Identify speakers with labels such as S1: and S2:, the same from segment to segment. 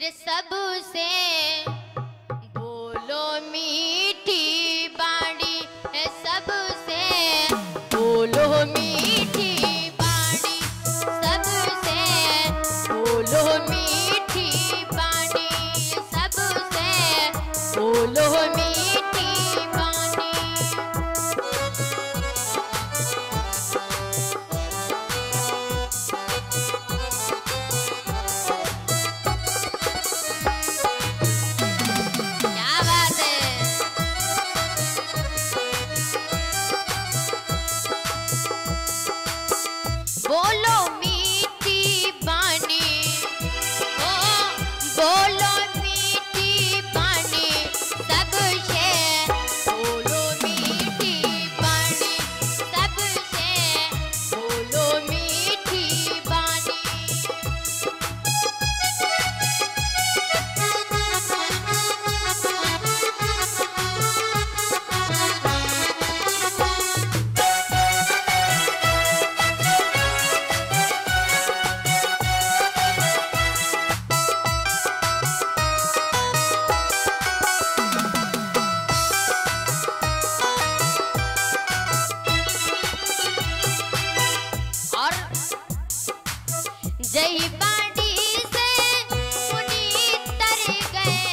S1: रे सबसे बोलो मीठी बाणी, सबसे बोलो मीठी बाणी, सबसे बोलो मीठी बाणी, सबसे बोलो मीठी बाणी। क्या बात है। बोलो मीठी बानी, ओ बोलो मीठी बानी, सबसे बोलो मीठी बानी, सबसे बोलो मीठी बानी। और जय बाड़ी से मुनि तर गए,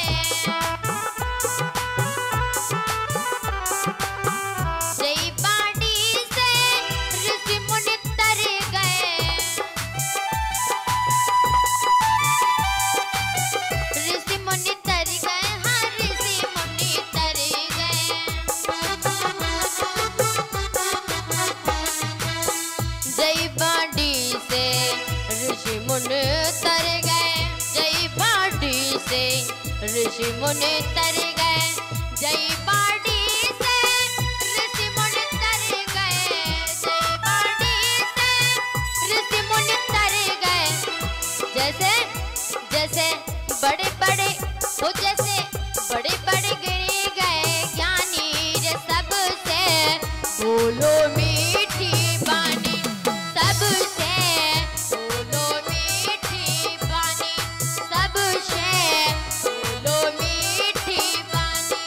S1: जय बाड़ी से ऋषि मुनि तर गए, ऋषि मुनि तर गए, हाँ ऋषि मुनि तर गए। जय बाड़ी से ऋषि मुनि तर गए, जय बाड़ी से ऋषि मुनि तर गए, जय बाड़ी से ऋषि मुनि तर गए, जय बाड़ी से ऋषि मुनि तर गए। जैसे जैसे बड़े बड़े हो, जैसे बड़े बड़े गिर गए ज्ञानी रे सबसे बोलो मीठी बानी, सबसे बोलो मीठी बानी, सबसे बोलो मीठी बानी।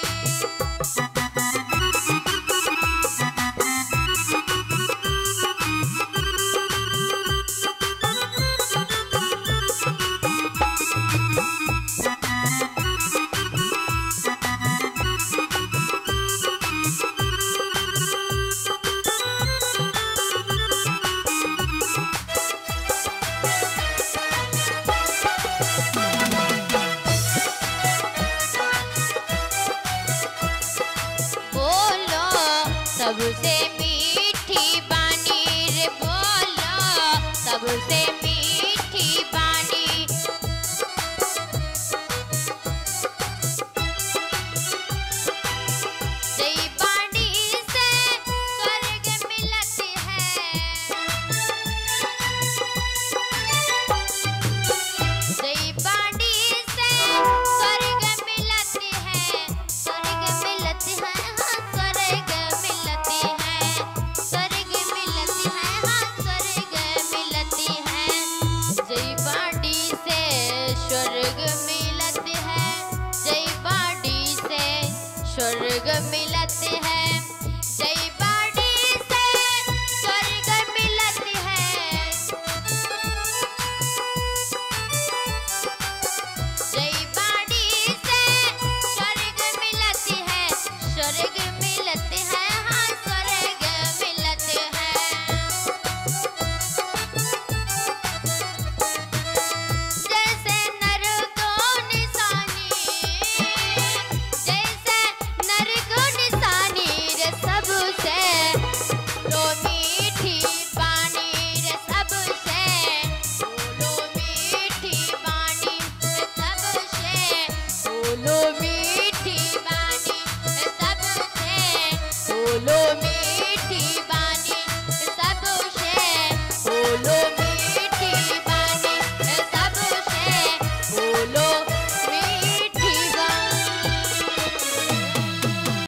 S1: बोलो सबसे मीठी बानी रे, बोलो सबसे मीठी बानी। जय बानी से स्वर्ग मिलती है, जय बानी से स्वर्ग मिलती है, स्वर्ग मिलती है, हाँ स्वर्ग मिलती है, स्वर्ग मिलती है, हाँ स्वर्ग मिलती है। जय बाड़ी से स्वर्ग मिलती है, जय बाड़ी से स्वर्ग मिलती है, जय बाड़ी से स्वर्ग मिलती है। जय बाड़ी से स्वर्ग मिलती है, स्वर्ग मिलती है, हाँ स्वर्ग मिलती है। जैसे नर को निशानी, जैसे नर को निशानी रे सबसे बोलो मीठी बानी, रे सबसे बोलो मीठी बानी, रे सबसे बोलो मीठी बानी, रे सबसे बोलो